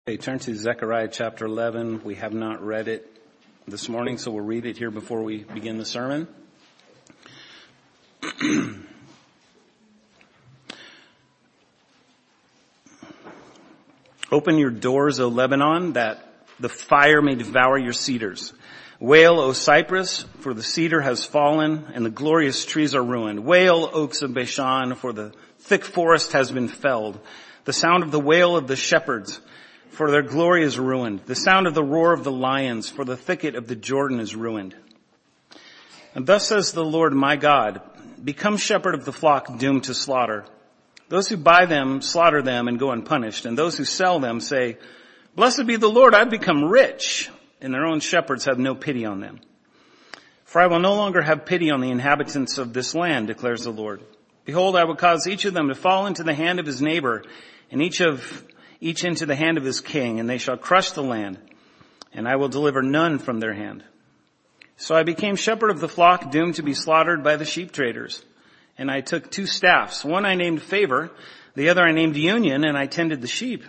Okay, turn to Zechariah chapter 11. We have not read it this morning, so we'll read it here before we begin the sermon. Open your doors, O Lebanon, that the fire may devour your cedars. Wail, O cypress, for the cedar has fallen, and the glorious trees are ruined. Wail, oaks of Bashan, for the thick forest has been felled. The sound of the wail of the shepherds, for their glory is ruined. The sound of the roar of the lions, for the thicket of the Jordan is ruined. And thus says the Lord my God, become shepherd of the flock doomed to slaughter. Those who buy them slaughter them and go unpunished, and those who sell them say, blessed be the Lord, I've become rich, and their own shepherds have no pity on them. For I will no longer have pity on the inhabitants of this land, declares the Lord. Behold, I will cause each of them to fall into the hand of his neighbor, and each into the hand of his king, and they shall crush the land, and I will deliver none from their hand. So I became shepherd of the flock, doomed to be slaughtered by the sheep traders. And I took 2 staffs. One I named Favor, the other I named Union, and I tended the sheep.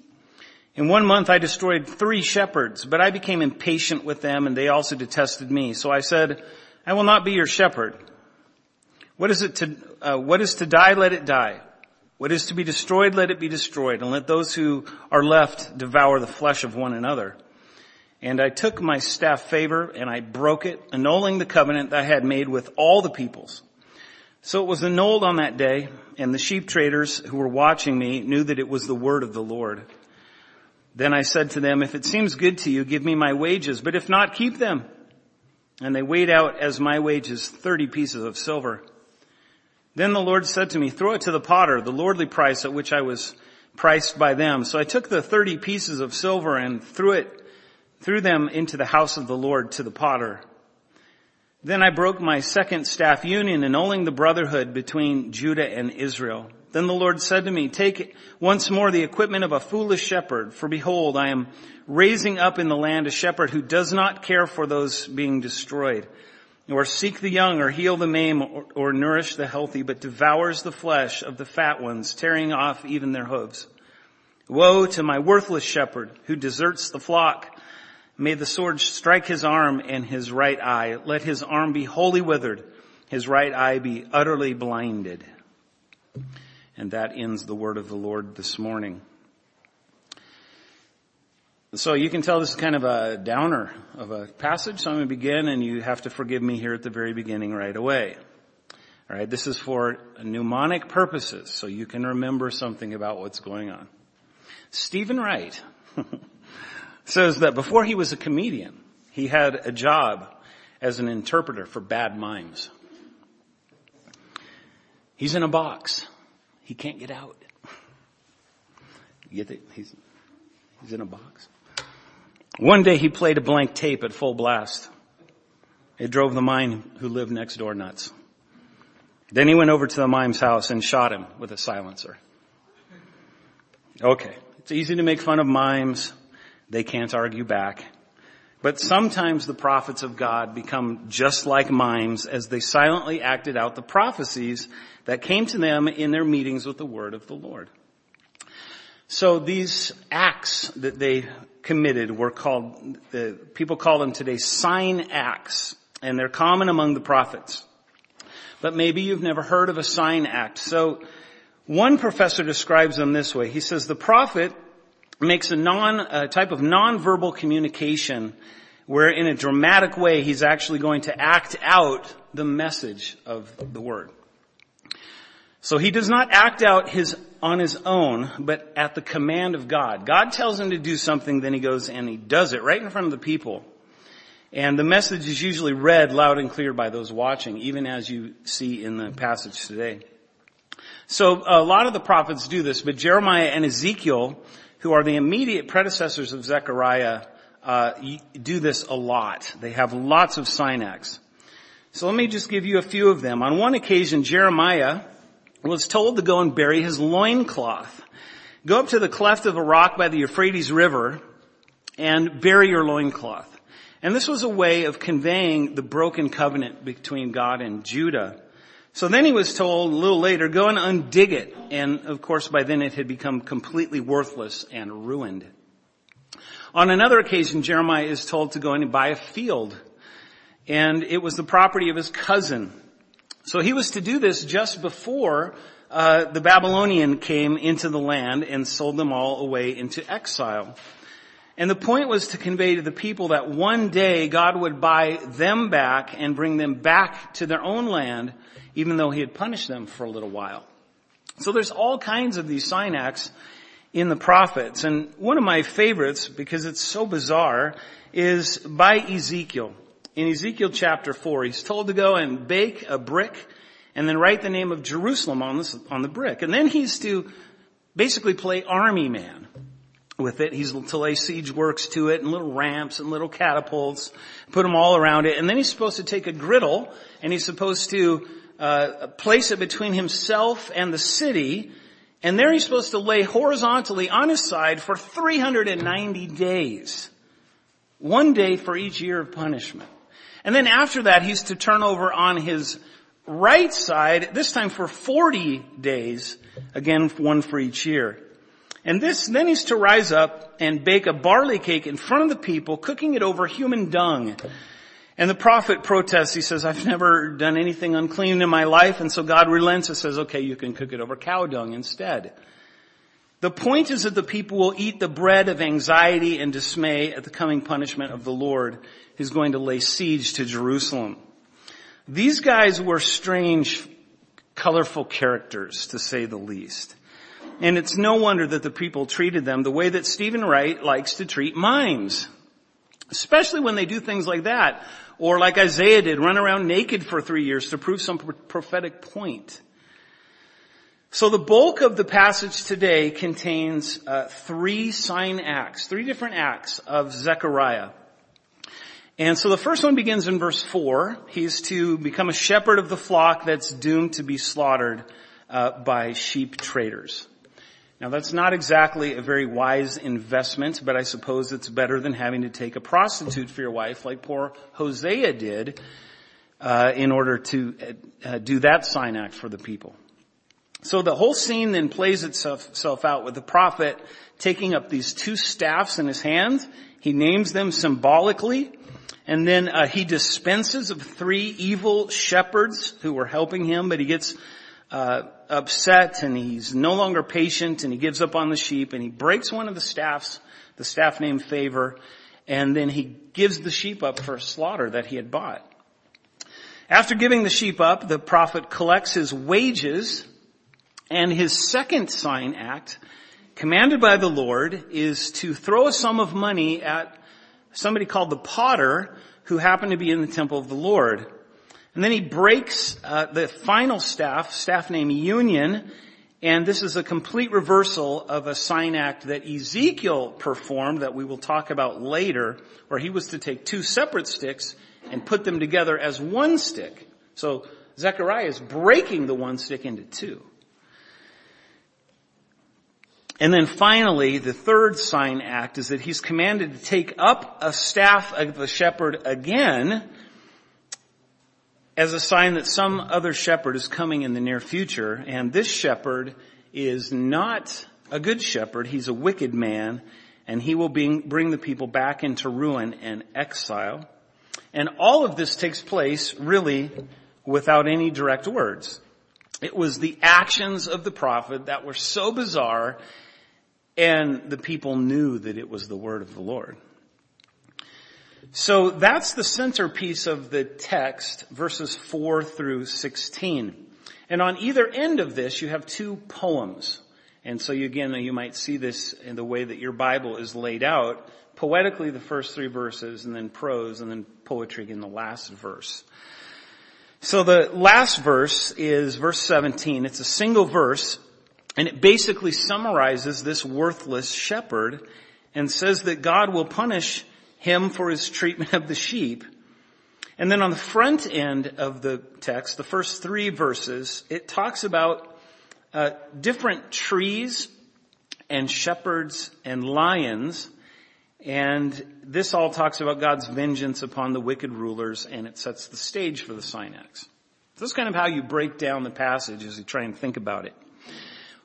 In 1 month I destroyed 3 shepherds, but I became impatient with them, and they also detested me. So I said, I will not be your shepherd. What is to die, let it die. What is to be destroyed, let it be destroyed, and let those who are left devour the flesh of one another. And I took my staff Favor, and I broke it, annulling the covenant that I had made with all the peoples. So it was annulled on that day, and the sheep traders who were watching me knew that it was the word of the Lord. Then I said to them, if it seems good to you, give me my wages, but if not, keep them. And they weighed out as my wages 30 pieces of silver. Then the Lord said to me, throw it to the potter, the lordly price at which I was priced by them. So I took the 30 pieces of silver and threw them into the house of the Lord to the potter. Then I broke my second staff union, annulling the brotherhood between Judah and Israel. Then the Lord said to me, take once more the equipment of a foolish shepherd, for behold, I am raising up in the land a shepherd who does not care for those being destroyed, or seek the young, or heal the maimed, or nourish the healthy, but devours the flesh of the fat ones, tearing off even their hooves. Woe to my worthless shepherd who deserts the flock. May the sword strike his arm and his right eye. Let his arm be wholly withered, his right eye be utterly blinded. And that ends the word of the Lord this morning. So you can tell this is kind of a downer of a passage, so I'm going to begin, and you have to forgive me here at the very beginning right away. All right, this is for mnemonic purposes, so you can remember something about what's going on. Stephen Wright says that before he was a comedian, he had a job as an interpreter for bad mimes. He's in a box. He can't get out. You get it? He's in a box. One day he played a blank tape at full blast. It drove the mime who lived next door nuts. Then he went over to the mime's house and shot him with a silencer. Okay, it's easy to make fun of mimes. They can't argue back. But sometimes the prophets of God become just like mimes as they silently acted out the prophecies that came to them in their meetings with the word of the Lord. So these acts that they committed were called, people call them today sign acts, and they're common among the prophets. But maybe you've never heard of a sign act. So one professor describes them this way. He says the prophet makes a type of nonverbal communication where in a dramatic way he's actually going to act out the message of the word. So he does not act out on his own, but at the command of God. God tells him to do something, then he goes and he does it right in front of the people. And the message is usually read loud and clear by those watching, even as you see in the passage today. So a lot of the prophets do this, but Jeremiah and Ezekiel, who are the immediate predecessors of Zechariah, do this a lot. They have lots of sign acts. So let me just give you a few of them. On one occasion, Jeremiah was told to go and bury his loincloth. Go up to the cleft of a rock by the Euphrates River and bury your loincloth. And this was a way of conveying the broken covenant between God and Judah. So then he was told a little later, go and undig it. And of course by then it had become completely worthless and ruined. On another occasion, Jeremiah is told to go in and buy a field, and it was the property of his cousin. So he was to do this just before the Babylonian came into the land and sold them all away into exile. And the point was to convey to the people that one day God would buy them back and bring them back to their own land, even though he had punished them for a little while. So there's all kinds of these sign acts in the prophets. And one of my favorites, because it's so bizarre, is by Ezekiel. In Ezekiel chapter 4, he's told to go and bake a brick and then write the name of Jerusalem on the brick. And then he's to basically play army man with it. He's to lay siege works to it and little ramps and little catapults, put them all around it. And then he's supposed to take a griddle and he's supposed to place it between himself and the city. And there he's supposed to lay horizontally on his side for 390 days. 1 day for each year of punishment. And then after that, he's to turn over on his right side, this time for 40 days, again, one for each year. And then he's to rise up and bake a barley cake in front of the people, cooking it over human dung. And the prophet protests. He says, I've never done anything unclean in my life. And so God relents and says, okay, you can cook it over cow dung instead. The point is that the people will eat the bread of anxiety and dismay at the coming punishment of the Lord, who's going to lay siege to Jerusalem. These guys were strange, colorful characters, to say the least. And it's no wonder that the people treated them the way that Stephen Wright likes to treat mimes. Especially when they do things like that. Or like Isaiah did, run around naked for 3 years to prove some prophetic point. So the bulk of the passage today contains 3 sign acts, 3 different acts of Zechariah. And so the first one begins in verse 4. He's to become a shepherd of the flock that's doomed to be slaughtered by sheep traders. Now that's not exactly a very wise investment, but I suppose it's better than having to take a prostitute for your wife like poor Hosea did in order to do that sign act for the people. So the whole scene then plays itself out with the prophet taking up these 2 staffs in his hands. He names them symbolically. And then he dispenses of 3 evil shepherds who were helping him, but he gets upset and he's no longer patient and he gives up on the sheep and he breaks one of the staffs, the staff named Favor, and then he gives the sheep up for slaughter that he had bought. After giving the sheep up, the prophet collects his wages, and his second sign act, commanded by the Lord, is to throw a sum of money at somebody called the potter who happened to be in the temple of the Lord. And then he breaks the final staff named Union, and this is a complete reversal of a sign act that Ezekiel performed that we will talk about later, where he was to take 2 separate sticks and put them together as 1 stick. So Zechariah is breaking the 1 stick into 2. And then finally, the third sign act is that he's commanded to take up a staff of the shepherd again as a sign that some other shepherd is coming in the near future. And this shepherd is not a good shepherd. He's a wicked man, and he will bring the people back into ruin and exile. And all of this takes place really without any direct words. It was the actions of the prophet that were so bizarre, and the people knew that it was the word of the Lord. So that's the centerpiece of the text, verses 4 through 16. And on either end of this, you have 2 poems. And so you might see this in the way that your Bible is laid out. Poetically, the first 3 verses, and then prose, and then poetry in the last verse. So the last verse is verse 17. It's a single verse, and it basically summarizes this worthless shepherd and says that God will punish him for his treatment of the sheep. And then on the front end of the text, the first 3 verses, it talks about different trees and shepherds and lions. And this all talks about God's vengeance upon the wicked rulers, and it sets the stage for the sign acts. So that's kind of how you break down the passage as you try and think about it.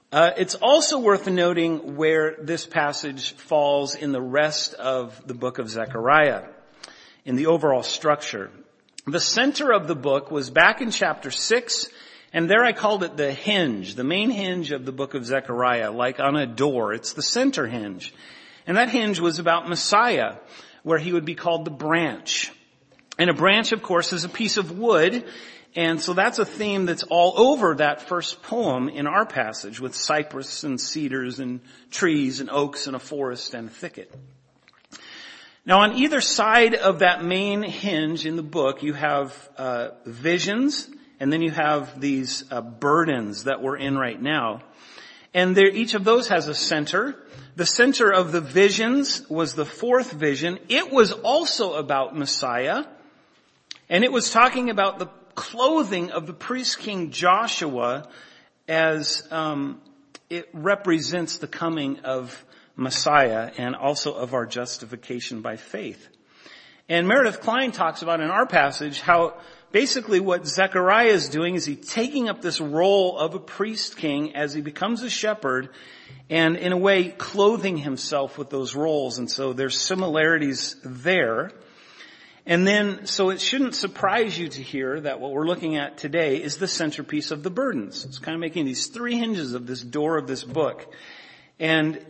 It's also worth noting where this passage falls in the rest of the book of Zechariah, in the overall structure. The center of the book was back in chapter 6, and there I called it the hinge, the main hinge of the book of Zechariah, like on a door. It's the center hinge. And that hinge was about Messiah, where he would be called the branch. And a branch, of course, is a piece of wood. And so that's a theme that's all over that first poem in our passage, with cypress and cedars and trees and oaks and a forest and a thicket. Now on either side of that main hinge in the book, you have visions, and then you have these burdens that we're in right now. And each of those has a center. The center of the visions was the fourth vision. It was also about Messiah. And it was talking about the clothing of the priest king Joshua as it represents the coming of Messiah and also of our justification by faith. And Meredith Klein talks about in our passage how basically what Zechariah is doing is he's taking up this role of a priest king as he becomes a shepherd and in a way clothing himself with those roles. And so there's similarities there. And then, so it shouldn't surprise you to hear that what we're looking at today is the centerpiece of the burdens. It's kind of making these three hinges of this door of this book. And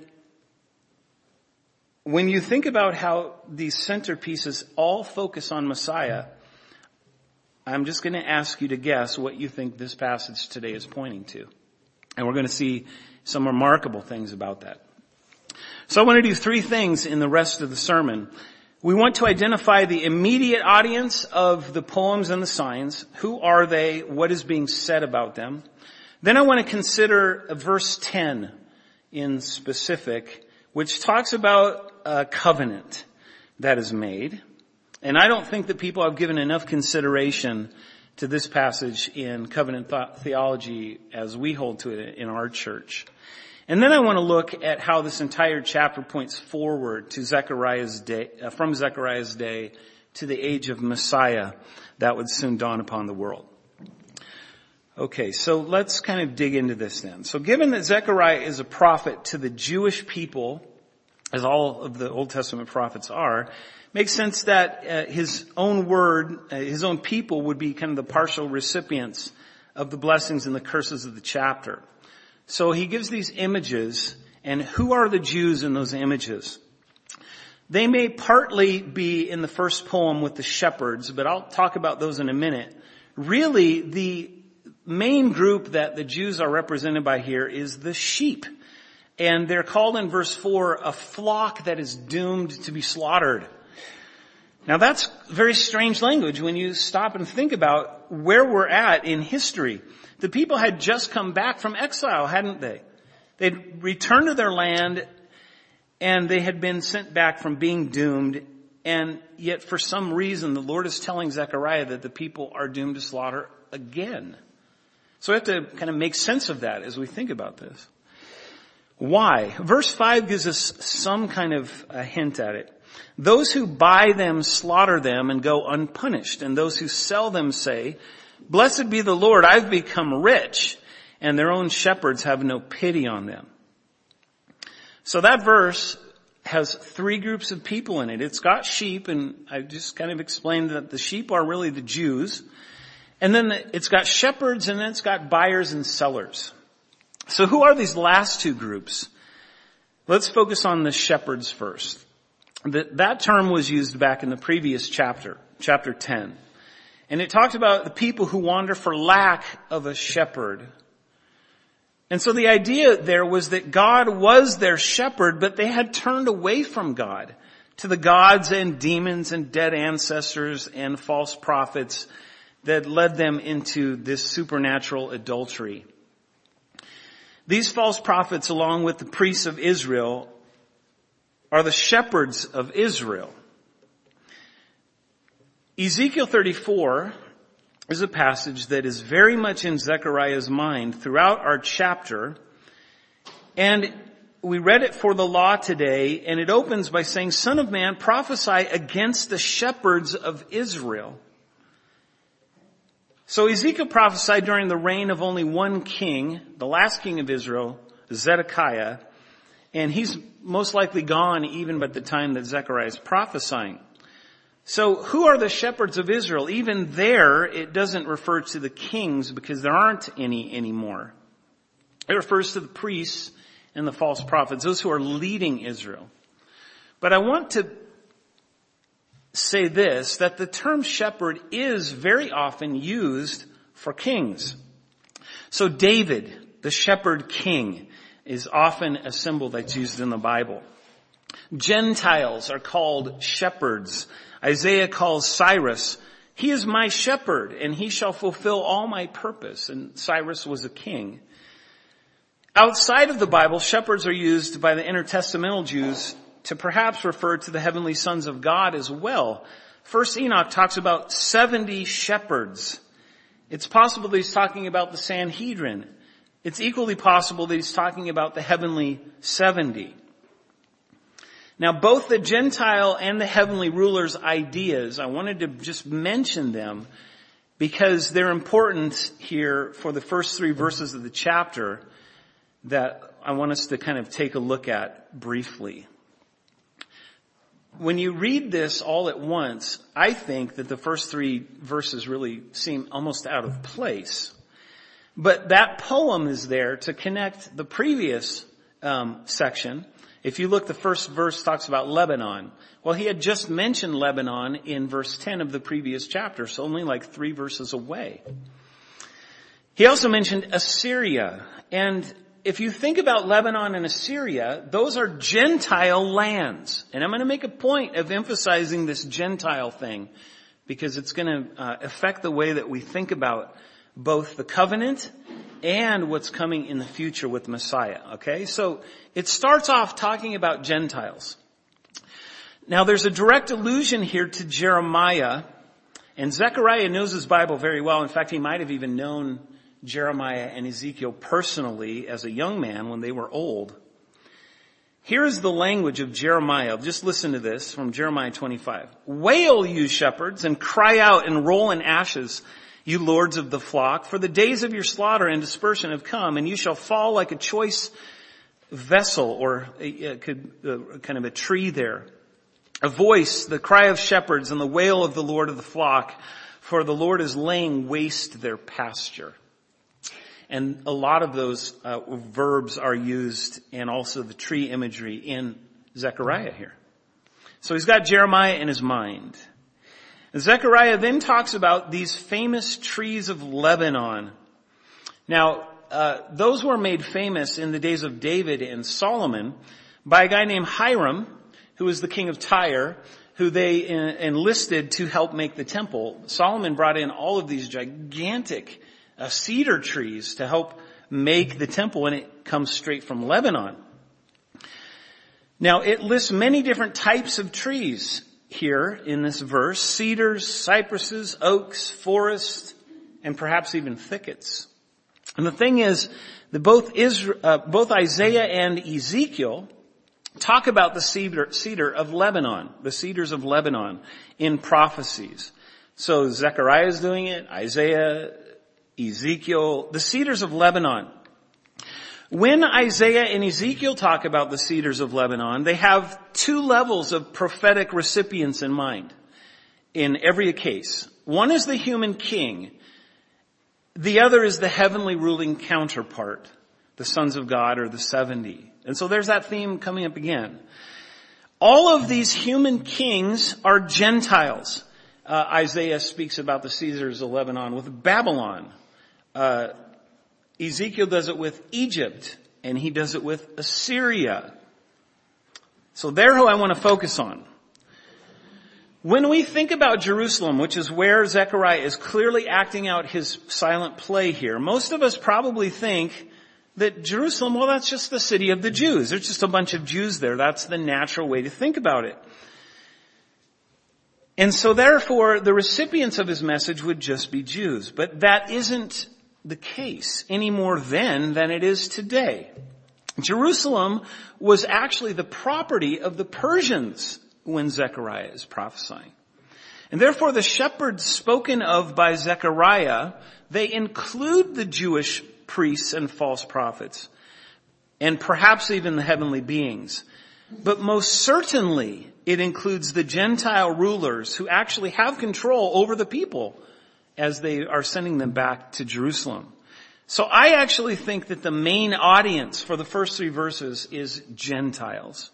when you think about how these centerpieces all focus on Messiah, I'm just going to ask you to guess what you think this passage today is pointing to. And we're going to see some remarkable things about that. So I want to do three things in the rest of the sermon. We want to identify the immediate audience of the poems and the signs. Who are they? What is being said about them? Then I want to consider verse 10 in specific, which talks about a covenant that is made. And I don't think that people have given enough consideration to this passage in covenant theology as we hold to it in our church. And then I want to look at how this entire chapter points forward to Zechariah's day, from Zechariah's day to the age of Messiah that would soon dawn upon the world. Okay, so let's kind of dig into this then. So given that Zechariah is a prophet to the Jewish people, as all of the Old Testament prophets are, makes sense that his own word, his own people would be kind of the partial recipients of the blessings and the curses of the chapter. So he gives these images, and who are the Jews in those images? They may partly be in the first poem with the shepherds, but I'll talk about those in a minute. Really, the main group that the Jews are represented by here is the sheep. And they're called in verse 4 a flock that is doomed to be slaughtered. Now that's very strange language when you stop and think about where we're at in history. The people had just come back from exile, hadn't they? They'd returned to their land and they had been sent back from being doomed. And yet for some reason the Lord is telling Zechariah that the people are doomed to slaughter again. So we have to kind of make sense of that as we think about this. Why? Verse 5 gives us some kind of a hint at it. Those who buy them slaughter them and go unpunished. And those who sell them say, "Blessed be the Lord, I've become rich." And their own shepherds have no pity on them. So that verse has three groups of people in it. It's got sheep, and I just kind of explained that the sheep are really the Jews. And then it's got shepherds, and then it's got buyers and sellers. So who are these last two groups? Let's focus on the shepherds first. That term was used back in the previous chapter 10. And it talked about the people who wander for lack of a shepherd. And so the idea there was that God was their shepherd, but they had turned away from God to the gods and demons and dead ancestors and false prophets that led them into this supernatural adultery. These false prophets, along with the priests of Israel, are the shepherds of Israel. Ezekiel 34 is a passage that is very much in Zechariah's mind throughout our chapter. And we read it for the law today, and it opens by saying, "Son of man, prophesy against the shepherds of Israel." So Ezekiel prophesied during the reign of only one king, the last king of Israel, Zedekiah, and he's most likely gone even by the time that Zechariah is prophesying. So who are the shepherds of Israel? Even there, it doesn't refer to the kings because there aren't any anymore. It refers to the priests and the false prophets, those who are leading Israel. But I want to say this, that the term shepherd is very often used for kings. So David, the shepherd king, is often a symbol that's used in the Bible. Gentiles are called shepherds. Isaiah calls Cyrus, he is my shepherd, and he shall fulfill all my purpose. And Cyrus was a king. Outside of the Bible, shepherds are used by the intertestamental Jews to perhaps refer to the heavenly sons of God as well. First Enoch talks about 70 shepherds. It's possible that he's talking about the Sanhedrin. It's equally possible that he's talking about the heavenly 70. Now, both the Gentile and the heavenly rulers' ideas, I wanted to just mention them because they're important here for the first 3 verses of the chapter that I want us to kind of take a look at briefly. When you read this all at once, I think that the first 3 verses really seem almost out of place. But that poem is there to connect the previous section. If you look, the first verse talks about Lebanon. Well, he had just mentioned Lebanon in verse 10 of the previous chapter, so only like 3 verses away. He also mentioned Assyria. And if you think about Lebanon and Assyria, those are Gentile lands. And I'm going to make a point of emphasizing this Gentile thing because it's going to affect the way that we think about both the covenant and what's coming in the future with Messiah. Okay? So it starts off talking about Gentiles. Now there's a direct allusion here to Jeremiah, and Zechariah knows his Bible very well. In fact, he might have even known Jeremiah and Ezekiel personally as a young man when they were old. Here is the language of Jeremiah. Just listen to this from Jeremiah 25. Wail, you shepherds, and cry out and roll in ashes, you lords of the flock, for the days of your slaughter and dispersion have come, and you shall fall like a choice vessel, or kind of a tree there. A voice, the cry of shepherds, and the wail of the Lord of the flock, for the Lord is laying waste their pasture. And a lot of those verbs are used, and also the tree imagery in Zechariah here. So he's got Jeremiah in his mind. Zechariah then talks about these famous trees of Lebanon. Now, those were made famous in the days of David and Solomon by a guy named Hiram, who was the king of Tyre, who they enlisted to help make the temple. Solomon brought in all of these gigantic cedar trees to help make the temple, and it comes straight from Lebanon. Now, it lists many different types of trees here in this verse: cedars, cypresses, oaks, forests, and perhaps even thickets. And the thing is that both Isaiah and Ezekiel talk about the cedar of Lebanon, the cedars of Lebanon, in prophecies. So Zechariah is doing it, Isaiah, Ezekiel, the cedars of Lebanon. When Isaiah and Ezekiel talk about the cedars of Lebanon, they have 2 levels of prophetic recipients in mind in every case. One is the human king. The other is the heavenly ruling counterpart, the sons of God, or the 70. And so there's that theme coming up again. All of these human kings are Gentiles. Isaiah speaks about the cedars of Lebanon with Babylon. Ezekiel does it with Egypt, and he does it with Assyria. So they're who I want to focus on. When we think about Jerusalem, which is where Zechariah is clearly acting out his silent play here, most of us probably think that Jerusalem, well, that's just the city of the Jews. There's just a bunch of Jews there. That's the natural way to think about it. And so therefore, the recipients of his message would just be Jews. But that isn't the case any more then than it is today. Jerusalem was actually the property of the Persians when Zechariah is prophesying. And therefore the shepherds spoken of by Zechariah, they include the Jewish priests and false prophets. and perhaps even the heavenly beings. But most certainly it includes the Gentile rulers who actually have control over the people as they are sending them back to Jerusalem. So I actually think that the main audience for the first 3 verses is Gentiles.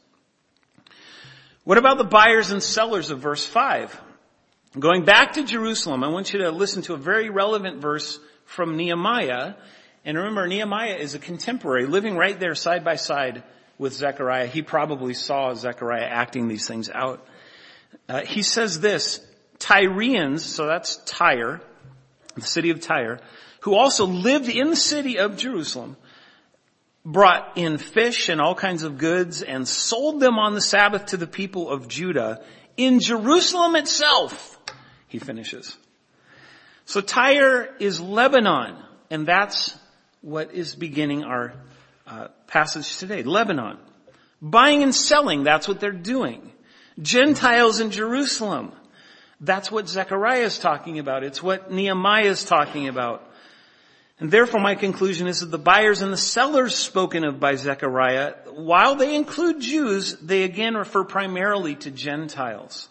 What about the buyers and sellers of verse 5? Going back to Jerusalem, I want you to listen to a very relevant verse from Nehemiah. And remember, Nehemiah is a contemporary, living right there side by side with Zechariah. He probably saw Zechariah acting these things out. He says this, Tyrians, so that's Tyre, the city of Tyre, who also lived in the city of Jerusalem, brought in fish and all kinds of goods and sold them on the Sabbath to the people of Judah in Jerusalem itself, he finishes. So Tyre is Lebanon, and that's what is beginning our passage today. Lebanon. Buying and selling, that's what they're doing. Gentiles in Jerusalem. That's what Zechariah is talking about. It's what Nehemiah is talking about. And therefore my conclusion is that the buyers and the sellers spoken of by Zechariah, while they include Jews, they again refer primarily to Gentiles.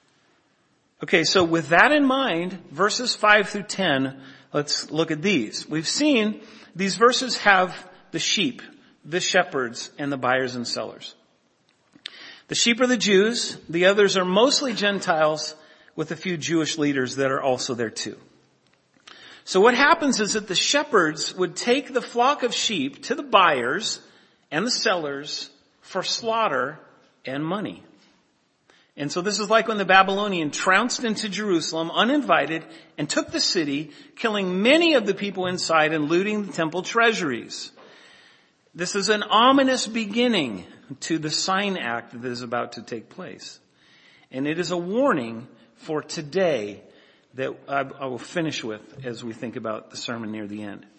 Okay, so with that in mind, verses 5 through 10, let's look at these. We've seen these verses have the sheep, the shepherds, and the buyers and sellers. The sheep are the Jews. The others are mostly Gentiles with a few Jewish leaders that are also there too. So what happens is that the shepherds would take the flock of sheep to the buyers and the sellers for slaughter and money. And so this is like when the Babylonian trounced into Jerusalem uninvited and took the city, killing many of the people inside and looting the temple treasuries. This is an ominous beginning to the sign act that is about to take place. And it is a warning for today that I will finish with as we think about the sermon near the end.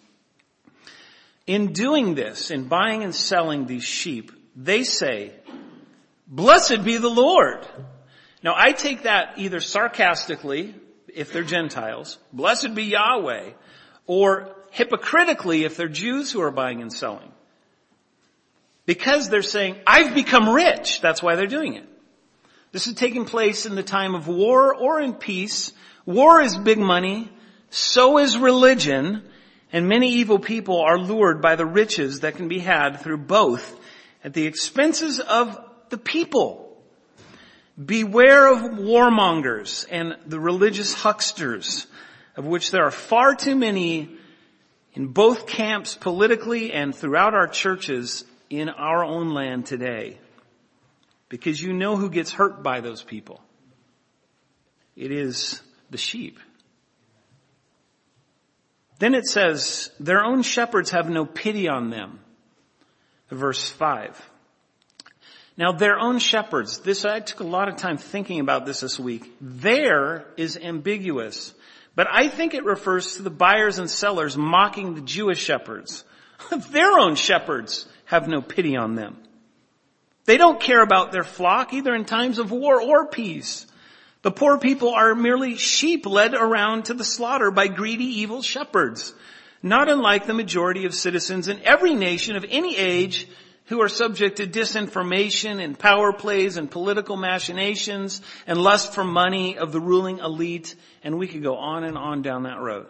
In doing this, in buying and selling these sheep, they say, "Blessed be the Lord." Now I take that either sarcastically, if they're Gentiles, "Blessed be Yahweh," or hypocritically if they're Jews who are buying and selling. Because they're saying, "I've become rich." That's why they're doing it. This is taking place in the time of war or in peace. War is big money. So is religion. And many evil people are lured by the riches that can be had through both at the expenses of the people. Beware of warmongers and the religious hucksters, of which there are far too many in both camps politically and throughout our churches in our own land today. Because you know who gets hurt by those people. It is the sheep. Then it says, their own shepherds have no pity on them. Verse 5. Now their own shepherds, I took a lot of time thinking about this week. There is ambiguous, but I think it refers to the buyers and sellers mocking the Jewish shepherds. Their own shepherds have no pity on them. They don't care about their flock either in times of war or peace. The poor people are merely sheep led around to the slaughter by greedy, evil shepherds, not unlike the majority of citizens in every nation of any age who are subject to disinformation and power plays and political machinations and lust for money of the ruling elite. And we could go on and on down that road.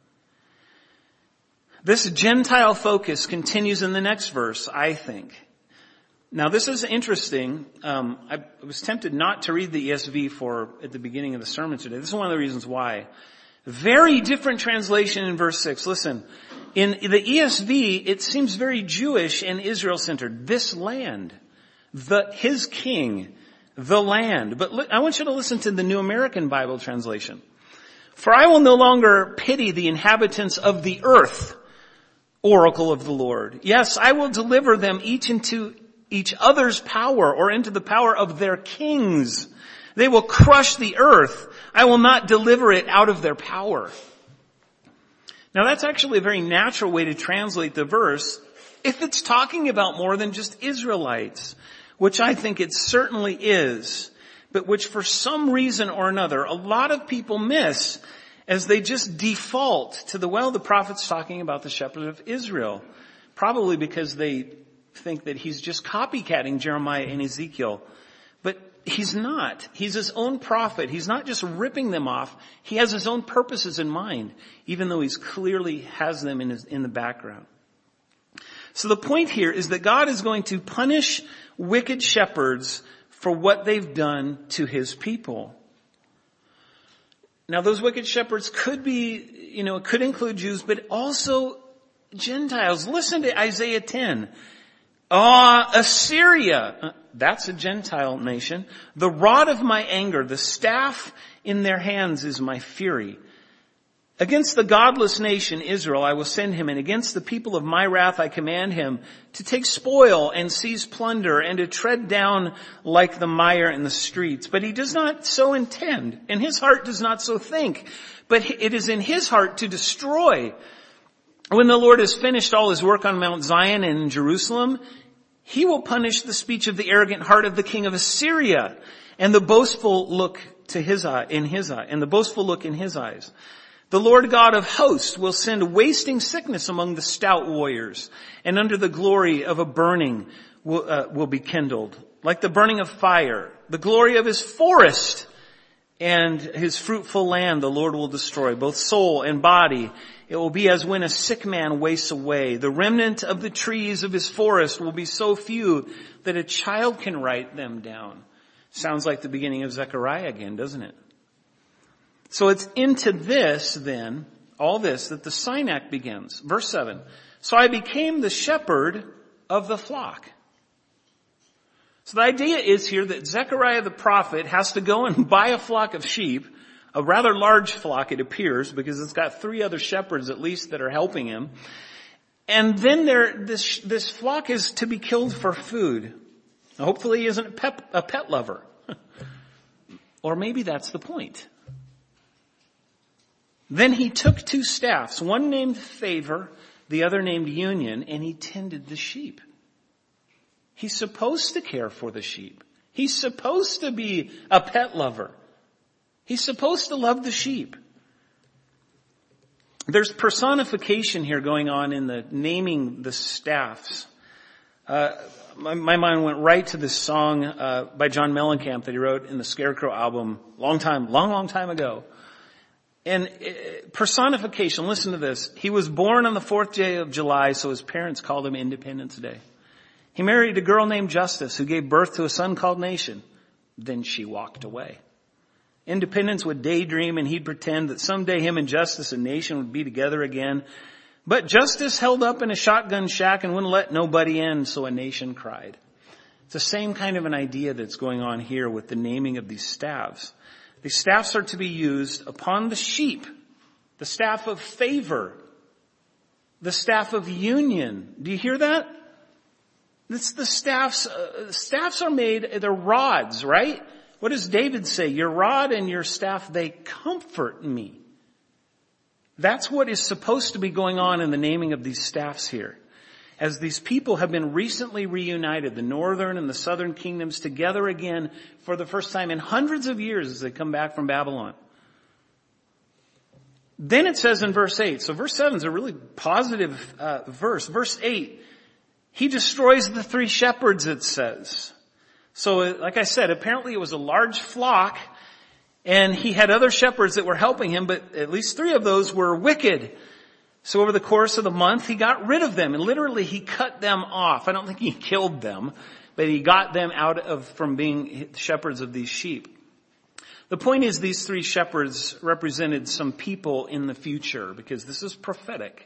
This Gentile focus continues in the next verse, I think. Now this is interesting. I was tempted not to read the ESV at the beginning of the sermon today. This is one of the reasons why. Very different translation in verse 6. Listen, in the ESV, it seems very Jewish and Israel-centered. This land, his king, the land. But I want you to listen to the New American Bible translation. For I will no longer pity the inhabitants of the earth, oracle of the Lord. Yes, I will deliver them each into each other's power, or into the power of their kings. They will crush the earth. I will not deliver it out of their power. Now that's actually a very natural way to translate the verse if it's talking about more than just Israelites, which I think it certainly is, but which for some reason or another a lot of people miss as they just default to the prophet's talking about the shepherd of Israel. Probably because they think that he's just copycatting Jeremiah and Ezekiel. But he's not. He's his own prophet. He's not just ripping them off. He has his own purposes in mind, even though he's clearly has them in the background. So the point here is that God is going to punish wicked shepherds for what they've done to his people. Now those wicked shepherds could be, could include Jews, but also Gentiles. Listen to Isaiah 10. Assyria, that's a Gentile nation. The rod of my anger, the staff in their hands is my fury. Against the godless nation, Israel, I will send him, and against the people of my wrath I command him to take spoil and seize plunder and to tread down like the mire in the streets. But he does not so intend, and his heart does not so think, but it is in his heart to destroy. When the Lord has finished all his work on Mount Zion and in Jerusalem, he will punish the speech of the arrogant heart of the king of Assyria and the boastful look in his eyes. The Lord God of hosts will send wasting sickness among the stout warriors, and under the glory of a burning will be kindled, like the burning of fire. The glory of his forest and his fruitful land the Lord will destroy, both soul and body. It will be as when a sick man wastes away. The remnant of the trees of his forest will be so few that a child can write them down. Sounds like the beginning of Zechariah again, doesn't it? So it's into this then, all this, that the sign act begins. Verse 7. So I became the shepherd of the flock. So the idea is here that Zechariah the prophet has to go and buy a flock of sheep, a rather large flock it appears, because it's got 3 other shepherds at least that are helping him. And then this flock is to be killed for food. Now, hopefully he isn't a pet lover. Or maybe that's the point. Then he took 2 staffs, one named Favor, the other named Union, and he tended the sheep. He's supposed to care for the sheep. He's supposed to be a pet lover. He's supposed to love the sheep. There's personification here going on in the naming the staffs. My mind went right to this song by John Mellencamp that he wrote in the Scarecrow album long time ago. And personification, listen to this. He was born on the 4th day of July, so his parents called him Independence Day. He married a girl named Justice who gave birth to a son called Nation. Then she walked away. Independence would daydream and he'd pretend that someday him and Justice and Nation would be together again. But Justice held up in a shotgun shack and wouldn't let nobody in, so a nation cried. It's the same kind of an idea that's going on here with the naming of these staffs. These staffs are to be used upon the sheep, the staff of favor, the staff of union. Do you hear that? It's the staffs. Staffs are made, they're rods, right? What does David say? Your rod and your staff, they comfort me. That's what is supposed to be going on in the naming of these staffs here. As these people have been recently reunited, the northern and the southern kingdoms together again for the first time in hundreds of years as they come back from Babylon. Then it says in verse 8, so verse 7 is a really positive verse. Verse 8, he destroys the 3 shepherds, it says. So like I said, apparently it was a large flock and he had other shepherds that were helping him, but at least 3 of those were wicked. So over the course of the month, he got rid of them and literally he cut them off. I don't think he killed them, but he got them from being shepherds of these sheep. The point is these 3 shepherds represented some people in the future because this is prophetic.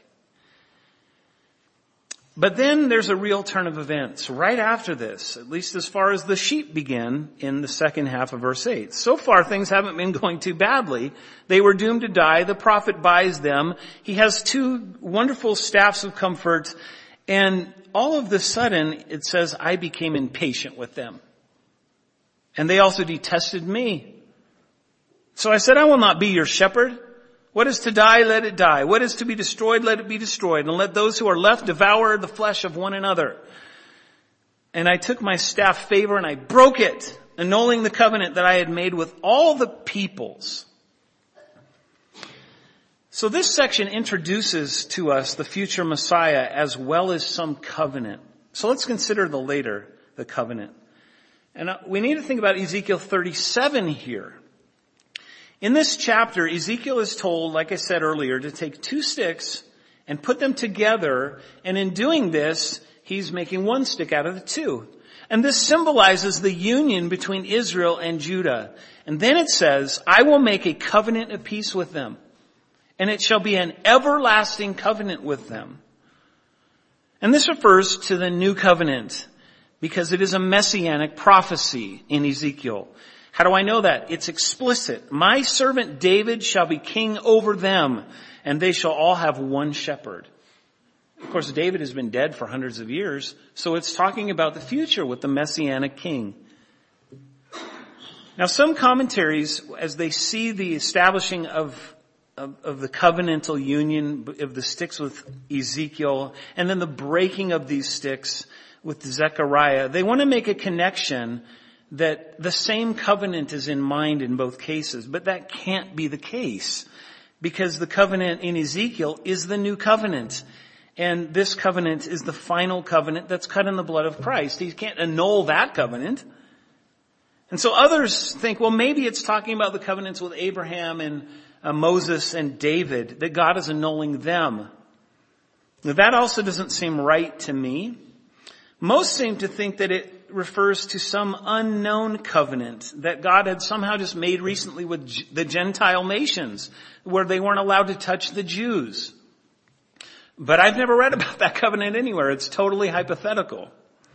But then there's a real turn of events right after this, at least as far as the sheep begin in the second half of verse 8. So far things haven't been going too badly. They were doomed to die. The prophet buys them. He has 2 wonderful staffs of comfort. And all of a sudden it says, I became impatient with them. And they also detested me. So I said, I will not be your shepherd. What is to die, let it die. What is to be destroyed, let it be destroyed. And let those who are left devour the flesh of one another. And I took my staff Favor and I broke it, annulling the covenant that I had made with all the peoples. So this section introduces to us the future Messiah as well as some covenant So let's consider the covenant. And we need to think about Ezekiel 37 here. In this chapter, Ezekiel is told, like I said earlier, to take 2 sticks and put them together. And in doing this, he's making 1 stick out of the 2. And this symbolizes the union between Israel and Judah. And then it says, I will make a covenant of peace with them, and it shall be an everlasting covenant with them. And this refers to the new covenant because it is a messianic prophecy in Ezekiel. How do I know that? It's explicit. My servant David shall be king over them, and they shall all have 1 shepherd. Of course, David has been dead for hundreds of years, so it's talking about the future with the messianic king. Now, some commentaries, as they see the establishing of the covenantal union of the sticks with Ezekiel, and then the breaking of these sticks with Zechariah, they want to make a connection that the same covenant is in mind in both cases, but that can't be the case, because the covenant in Ezekiel is the new covenant. And this covenant is the final covenant that's cut in the blood of Christ. He can't annul that covenant. And so others think, well, maybe it's talking about the covenants with Abraham and Moses and David, that God is annulling them. Now, that also doesn't seem right to me. Most seem to think that it refers to some unknown covenant that God had somehow just made recently with the Gentile nations, where they weren't allowed to touch the Jews. But I've never read about that covenant anywhere. It's totally hypothetical.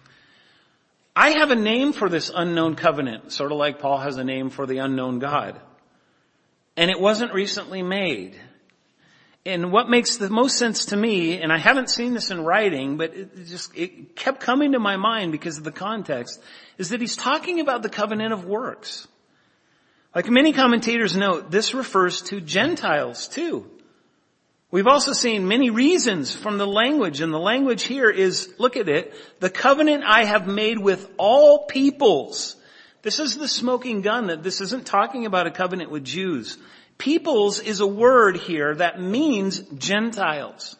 I have a name for this unknown covenant, sort of like Paul has a name for the unknown God. And it wasn't recently made. And what makes the most sense to me, and I haven't seen this in writing, but it kept coming to my mind because of the context, is that he's talking about the covenant of works. Like many commentators note, this refers to Gentiles too. We've also seen many reasons from the language, and the language here is, look at it, the covenant I have made with all peoples. This is the smoking gun, that this isn't talking about a covenant with Jews. Peoples is a word here that means Gentiles.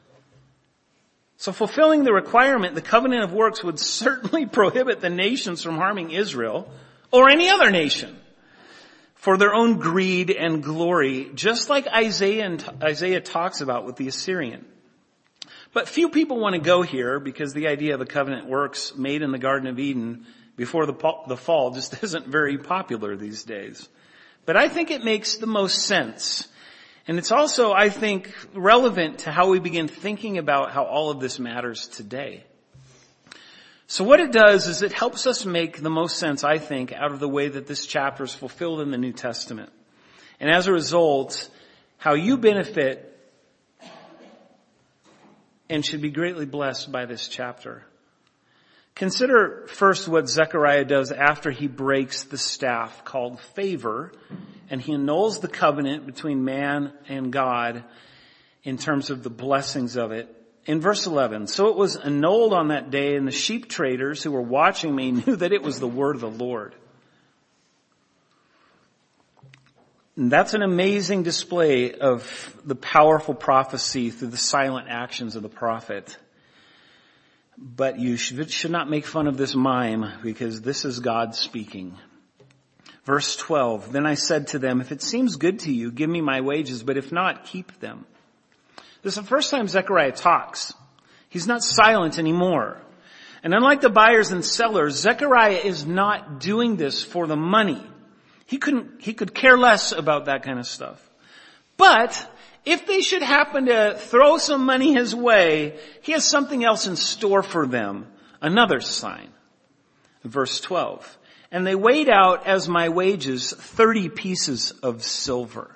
So fulfilling the requirement, the covenant of works would certainly prohibit the nations from harming Israel or any other nation for their own greed and glory, just like Isaiah talks about with the Assyrian. But few people want to go here because the idea of a covenant works made in the Garden of Eden before the fall just isn't very popular these days. But I think it makes the most sense. And it's also, I think, relevant to how we begin thinking about how all of this matters today. So what it does is it helps us make the most sense, I think, out of the way that this chapter is fulfilled in the New Testament. And as a result, how you benefit and should be greatly blessed by this chapter. Consider first what Zechariah does after he breaks the staff called favor, and he annuls the covenant between man and God in terms of the blessings of it. In verse 11, so it was annulled on that day, and the sheep traders who were watching me knew that it was the word of the Lord. And that's an amazing display of the powerful prophecy through the silent actions of the prophet. But you should not make fun of this mime, because this is God speaking. Verse 12, then I said to them, if it seems good to you, give me my wages, but if not, keep them. This is the first time Zechariah talks. He's not silent anymore. And unlike the buyers and sellers, Zechariah is not doing this for the money. He could care less about that kind of stuff. But if they should happen to throw some money his way, he has something else in store for them. Another sign. Verse 12. And they weighed out as my wages 30 pieces of silver.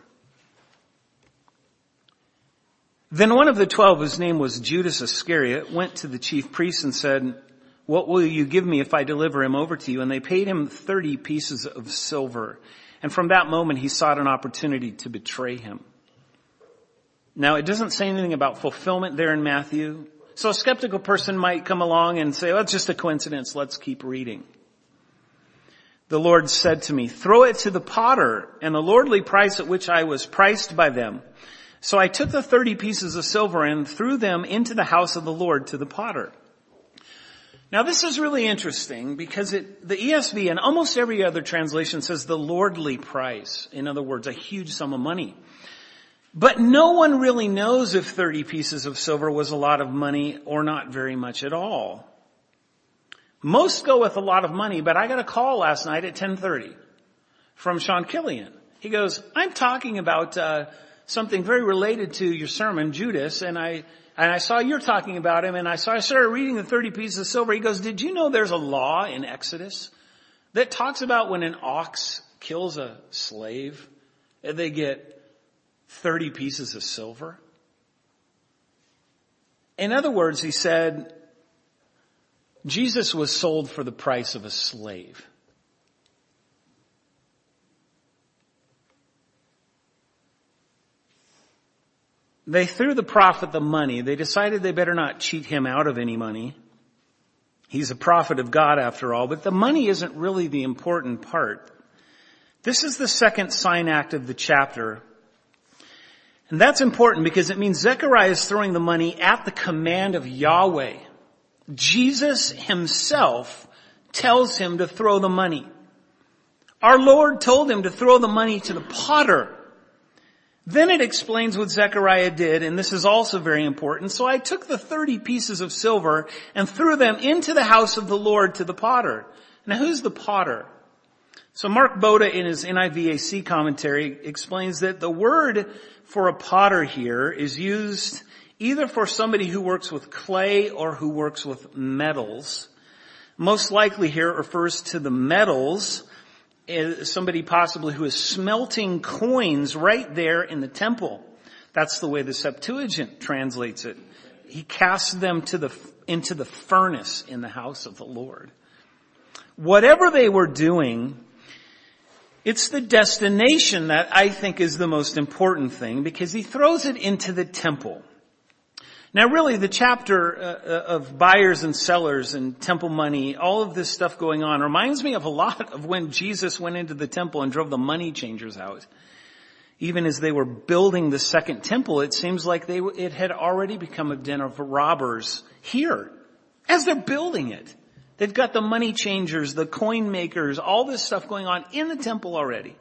Then one of the 12, whose name was Judas Iscariot, went to the chief priests and said, what will you give me if I deliver him over to you? And they paid him 30 pieces of silver. And from that moment, he sought an opportunity to betray him. Now, it doesn't say anything about fulfillment there in Matthew. So a skeptical person might come along and say, well, it's just a coincidence. Let's keep reading. The Lord said to me, throw it to the potter, and the lordly price at which I was priced by them. So I took the 30 pieces of silver and threw them into the house of the Lord to the potter. Now this is really interesting because the ESV and almost every other translation says the lordly price. In other words, a huge sum of money. But no one really knows if 30 pieces of silver was a lot of money or not very much at all. Most go with a lot of money, but I got a call last night at 10:30 from Sean Killian. He goes, I'm talking about something very related to your sermon, Judas, and I saw you're talking about him, and I started reading the 30 pieces of silver. He goes, did you know there's a law in Exodus that talks about when an ox kills a slave, they get 30 pieces of silver? In other words, he said, Jesus was sold for the price of a slave. They threw the prophet the money. They decided they better not cheat him out of any money. He's a prophet of God after all, but the money isn't really the important part. This is the second sign act of the chapter. And that's important because it means Zechariah is throwing the money at the command of Yahweh. Jesus himself tells him to throw the money. Our Lord told him to throw the money to the potter. Then it explains what Zechariah did, and this is also very important. So I took the 30 pieces of silver and threw them into the house of the Lord to the potter. Now who's the potter? So Mark Boda in his NIVAC commentary explains that the word for a potter here is used either for somebody who works with clay or who works with metals. Most likely here it refers to the metals, somebody possibly who is smelting coins right there in the temple. That's the way the Septuagint translates it. He cast them into the furnace in the house of the Lord. Whatever they were doing, it's the destination that I think is the most important thing, because he throws it into the temple. Now really the chapter of buyers and sellers and temple money, all of this stuff going on reminds me of a lot of when Jesus went into the temple and drove the money changers out. Even as they were building the second temple, it seems like it had already become a den of robbers here. As they're building it, they've got the money changers, the coin makers, all this stuff going on in the temple already.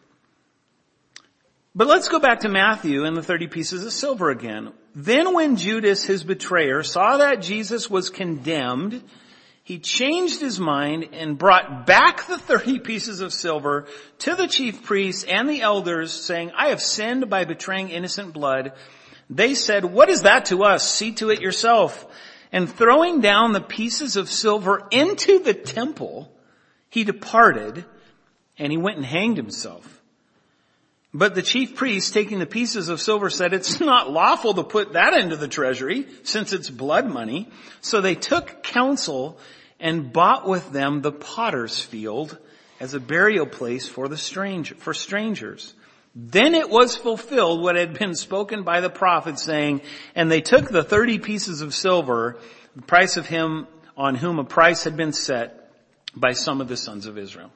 But let's go back to Matthew and the 30 pieces of silver again. Then when Judas, his betrayer, saw that Jesus was condemned, he changed his mind and brought back the 30 pieces of silver to the chief priests and the elders, saying, I have sinned by betraying innocent blood. They said, what is that to us? See to it yourself. And throwing down the pieces of silver into the temple, he departed and he went and hanged himself. But the chief priests, taking the pieces of silver, said, it's not lawful to put that into the treasury, since it's blood money. So they took counsel and bought with them the potter's field as a burial place for strangers. Then it was fulfilled what had been spoken by the prophet, saying, and they took the 30 pieces of silver, the price of him on whom a price had been set by some of the sons of Israel.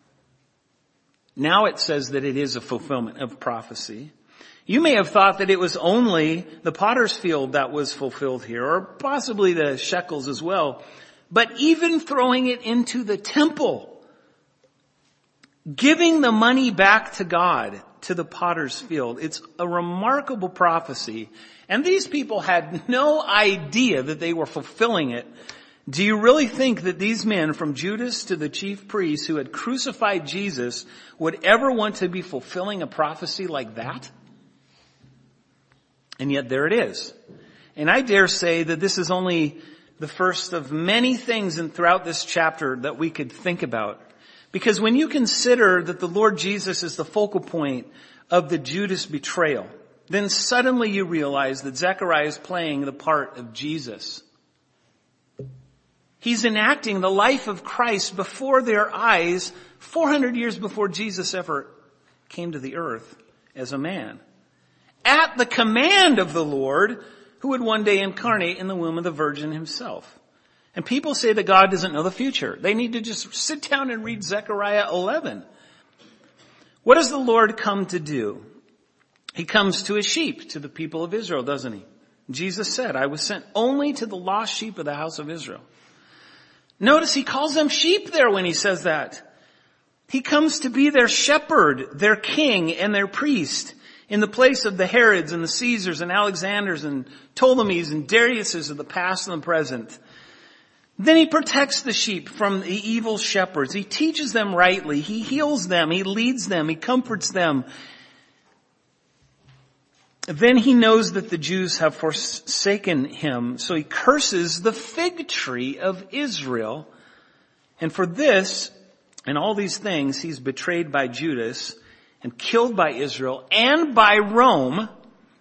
Now it says that it is a fulfillment of prophecy. You may have thought that it was only the potter's field that was fulfilled here, or possibly the shekels as well. But even throwing it into the temple, giving the money back to God, to the potter's field, it's a remarkable prophecy. And these people had no idea that they were fulfilling it. Do you really think that these men, from Judas to the chief priests who had crucified Jesus, would ever want to be fulfilling a prophecy like that? And yet there it is. And I dare say that this is only the first of many things throughout this chapter that we could think about. Because when you consider that the Lord Jesus is the focal point of the Judas betrayal, then suddenly you realize that Zechariah is playing the part of Jesus. He's enacting the life of Christ before their eyes 400 years before Jesus ever came to the earth as a man. At the command of the Lord, who would one day incarnate in the womb of the Virgin himself. And people say that God doesn't know the future. They need to just sit down and read Zechariah 11. What does the Lord come to do? He comes to his sheep, to the people of Israel, doesn't he? Jesus said, I was sent only to the lost sheep of the house of Israel. Notice he calls them sheep there when he says that. He comes to be their shepherd, their king, and their priest in the place of the Herods and the Caesars and Alexanders and Ptolemies and Dariuses of the past and the present. Then he protects the sheep from the evil shepherds. He teaches them rightly. He heals them. He leads them. He comforts them. Then he knows that the Jews have forsaken him, so he curses the fig tree of Israel. And for this and all these things, he's betrayed by Judas and killed by Israel and by Rome.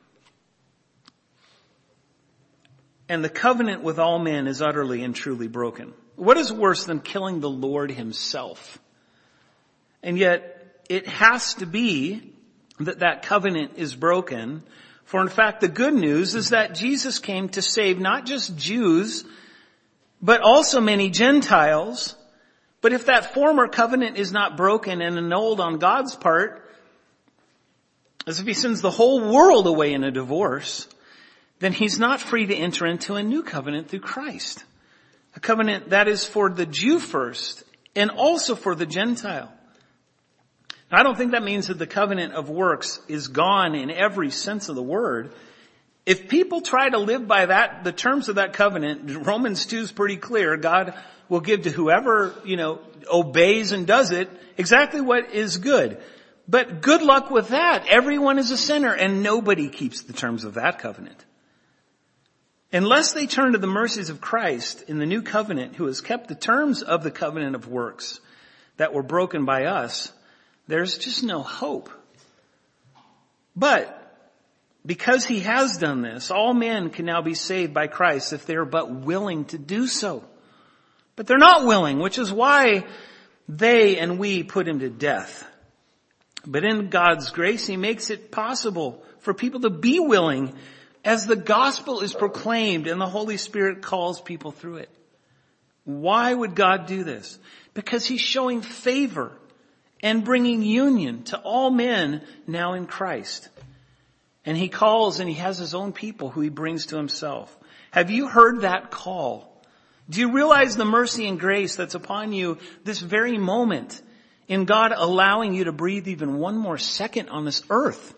And the covenant with all men is utterly and truly broken. What is worse than killing the Lord himself? And yet it has to be that covenant is broken. For in fact, the good news is that Jesus came to save not just Jews, but also many Gentiles. But if that former covenant is not broken and annulled on God's part, as if he sends the whole world away in a divorce, then he's not free to enter into a new covenant through Christ. A covenant that is for the Jew first and also for the Gentile. Now, I don't think that means that the covenant of works is gone in every sense of the word. If people try to live by the terms of that covenant, Romans 2 is pretty clear. God will give to whoever, obeys and does it exactly what is good. But good luck with that. Everyone is a sinner and nobody keeps the terms of that covenant. Unless they turn to the mercies of Christ in the new covenant, who has kept the terms of the covenant of works that were broken by us, there's just no hope. But because he has done this, all men can now be saved by Christ if they are but willing to do so. But they're not willing, which is why they and we put him to death. But in God's grace, he makes it possible for people to be willing as the gospel is proclaimed and the Holy Spirit calls people through it. Why would God do this? Because he's showing favor and bringing union to all men now in Christ. And he calls and he has his own people who he brings to himself. Have you heard that call? Do you realize the mercy and grace that's upon you this very moment in God allowing you to breathe even one more second on this earth?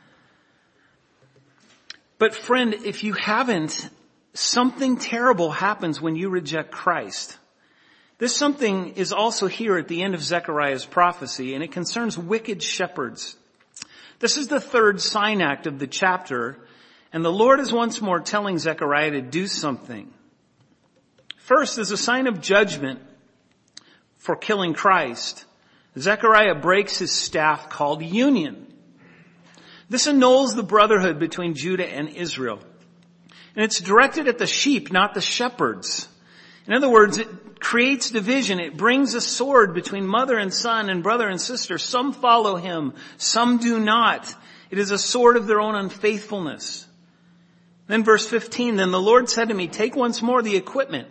But friend, if you haven't, something terrible happens when you reject Christ. This something is also here at the end of Zechariah's prophecy, and it concerns wicked shepherds. This is the third sign act of the chapter, and the Lord is once more telling Zechariah to do something. First, as a sign of judgment for killing Christ, Zechariah breaks his staff called union. This annuls the brotherhood between Judah and Israel. And it's directed at the sheep, not the shepherds. In other words, it creates division. It brings a sword between mother and son and brother and sister. Some follow him, some do not. It is a sword of their own unfaithfulness. Then verse 15, then the Lord said to me, take once more the equipment,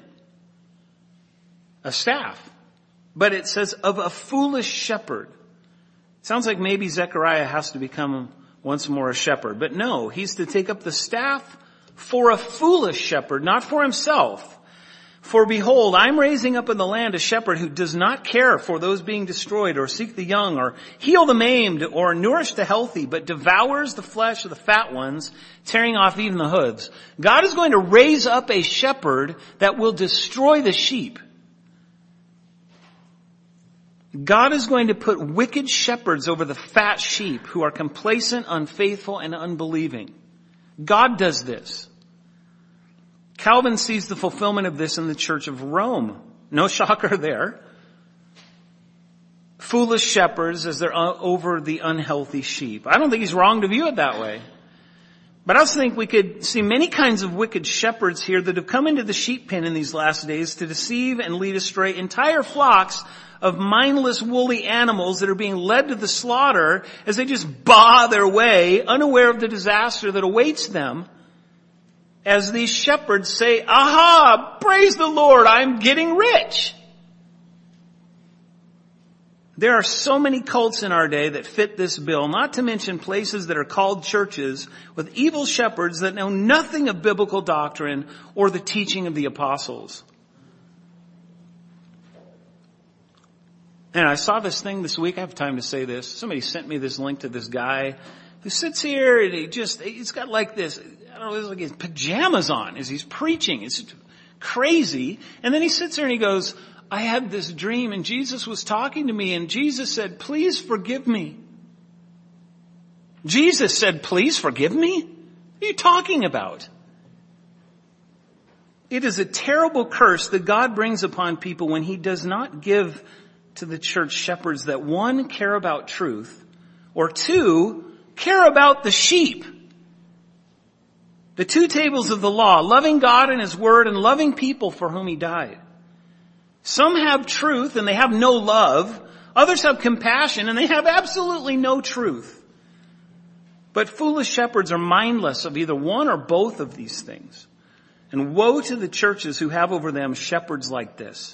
a staff. But it says of a foolish shepherd. It sounds like maybe Zechariah has to become once more a shepherd. But no, he's to take up the staff for a foolish shepherd, not for himself. For behold, I'm raising up in the land a shepherd who does not care for those being destroyed or seek the young or heal the maimed or nourish the healthy, but devours the flesh of the fat ones, tearing off even the hooves. God is going to raise up a shepherd that will destroy the sheep. God is going to put wicked shepherds over the fat sheep who are complacent, unfaithful, and unbelieving. God does this. Calvin sees the fulfillment of this in the Church of Rome. No shocker there. Foolish shepherds as they're over the unhealthy sheep. I don't think he's wrong to view it that way. But I also think we could see many kinds of wicked shepherds here that have come into the sheep pen in these last days to deceive and lead astray entire flocks of mindless woolly animals that are being led to the slaughter as they just baa their way, unaware of the disaster that awaits them. As these shepherds say, aha, praise the Lord, I'm getting rich. There are so many cults in our day that fit this bill, not to mention places that are called churches with evil shepherds that know nothing of biblical doctrine or the teaching of the apostles. And I saw this thing this week. I have time to say this. Somebody sent me this link to this guy who sits here and he's got like this, I don't know, it's like his pajamas on as he's preaching. It's crazy. And then he sits there and he goes, I had this dream and Jesus was talking to me and Jesus said, please forgive me. Jesus said, please forgive me? What are you talking about? It is a terrible curse that God brings upon people when he does not give to the church shepherds that, one, care about truth, or two, care about the sheep. The two tables of the law, loving God and his word and loving people for whom he died. Some have truth and they have no love. Others have compassion and they have absolutely no truth. But foolish shepherds are mindless of either one or both of these things. And woe to the churches who have over them shepherds like this.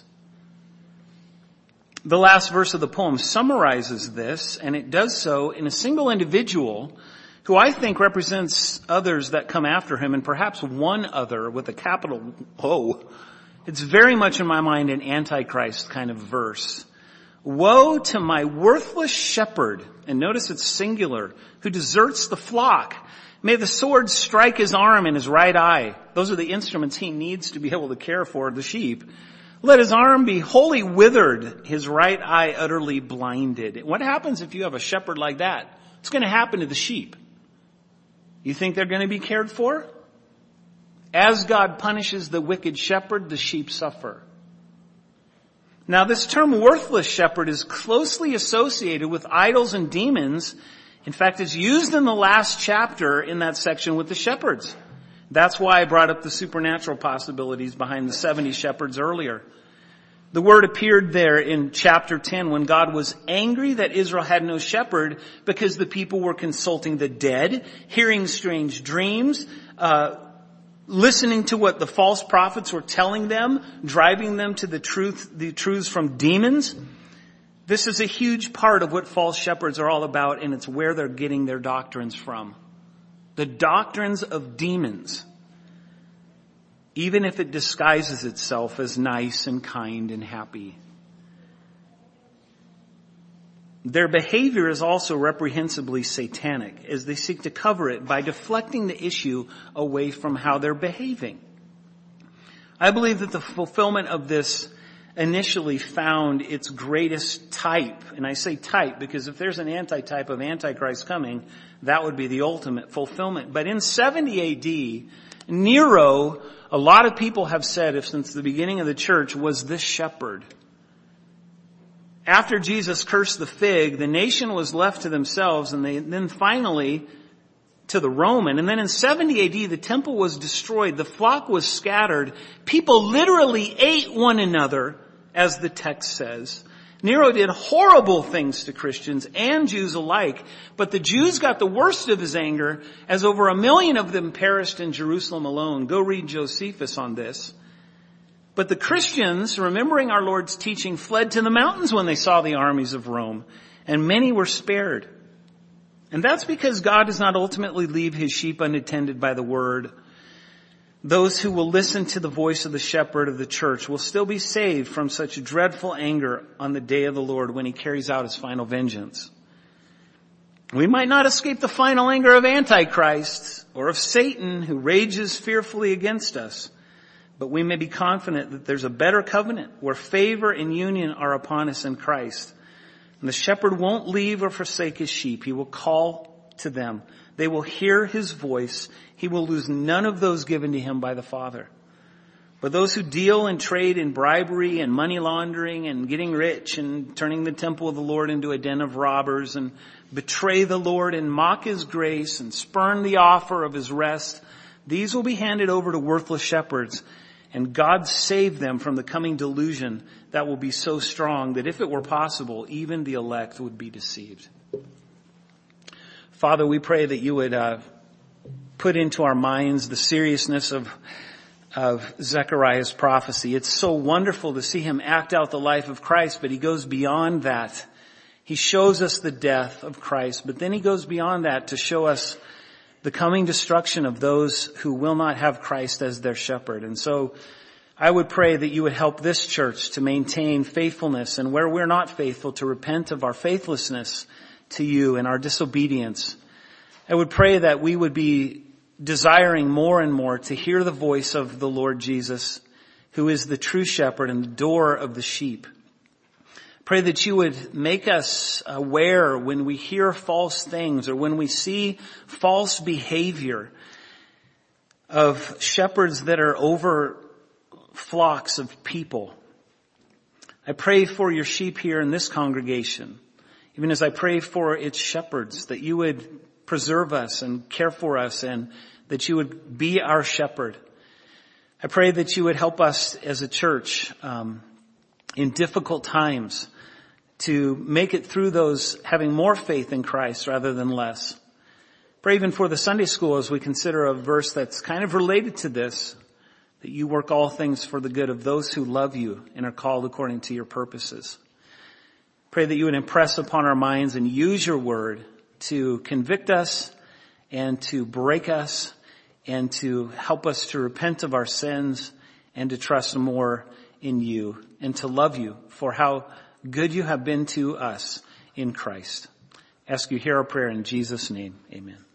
The last verse of the poem summarizes this, and it does so in a single individual who I think represents others that come after him, and perhaps one other with a capital O. It's very much in my mind an Antichrist kind of verse. Woe to my worthless shepherd, and notice it's singular, who deserts the flock. May the sword strike his arm and his right eye. Those are the instruments he needs to be able to care for the sheep. Let his arm be wholly withered, his right eye utterly blinded. What happens if you have a shepherd like that? What's going to happen to the sheep? You think they're going to be cared for? As God punishes the wicked shepherd, the sheep suffer. Now this term worthless shepherd is closely associated with idols and demons. In fact, it's used in the last chapter in that section with the shepherds. That's why I brought up the supernatural possibilities behind the 70 shepherds earlier. The word appeared there in chapter 10 when God was angry that Israel had no shepherd because the people were consulting the dead, hearing strange dreams, listening to what the false prophets were telling them, driving them to the truths from demons. This is a huge part of what false shepherds are all about, and it's where they're getting their doctrines from. The doctrines of demons, even if it disguises itself as nice and kind and happy. Their behavior is also reprehensibly satanic as they seek to cover it by deflecting the issue away from how they're behaving. I believe that the fulfillment of this initially found its greatest type. And I say type because if there's an antitype of Antichrist coming, that would be the ultimate fulfillment. But in 70 AD, Nero, a lot of people have said, if since the beginning of the church, was this shepherd. After Jesus cursed the fig, the nation was left to themselves, and then finally to the Roman. And then in 70 AD, the temple was destroyed. The flock was scattered. People literally ate one another, as the text says. Nero did horrible things to Christians and Jews alike, but the Jews got the worst of his anger as over 1 million of them perished in Jerusalem alone. Go read Josephus on this. But the Christians, remembering our Lord's teaching, fled to the mountains when they saw the armies of Rome, and many were spared. And that's because God does not ultimately leave his sheep unattended by the word. Those who will listen to the voice of the shepherd of the church will still be saved from such dreadful anger on the day of the Lord when he carries out his final vengeance. We might not escape the final anger of Antichrist or of Satan who rages fearfully against us, but we may be confident that there's a better covenant where favor and union are upon us in Christ. And the shepherd won't leave or forsake his sheep. He will call to them. They will hear his voice. He will lose none of those given to him by the Father. But those who deal and trade in bribery and money laundering and getting rich and turning the temple of the Lord into a den of robbers and betray the Lord and mock his grace and spurn the offer of his rest, these will be handed over to worthless shepherds. And God save them from the coming delusion that will be so strong that if it were possible, even the elect would be deceived. Father, we pray that you would put into our minds the seriousness of Zechariah's prophecy. It's so wonderful to see him act out the life of Christ, but he goes beyond that. He shows us the death of Christ, but then he goes beyond that to show us the coming destruction of those who will not have Christ as their shepherd. And so I would pray that you would help this church to maintain faithfulness, and where we're not faithful, to repent of our faithlessness to you and our disobedience. I would pray that we would be desiring more and more to hear the voice of the Lord Jesus, who is the true shepherd and the door of the sheep. Pray that you would make us aware when we hear false things or when we see false behavior of shepherds that are over flocks of people. I pray for your sheep here in this congregation, even as I pray for its shepherds, that you would preserve us and care for us, and that you would be our shepherd. I pray that you would help us as a church in difficult times to make it through those having more faith in Christ rather than less. Pray even for the Sunday school as we consider a verse that's kind of related to this, that you work all things for the good of those who love you and are called according to your purposes. Pray that you would impress upon our minds and use your word to convict us and to break us and to help us to repent of our sins and to trust more in you and to love you for how good you have been to us in Christ. I ask you, hear our prayer in Jesus' name. Amen.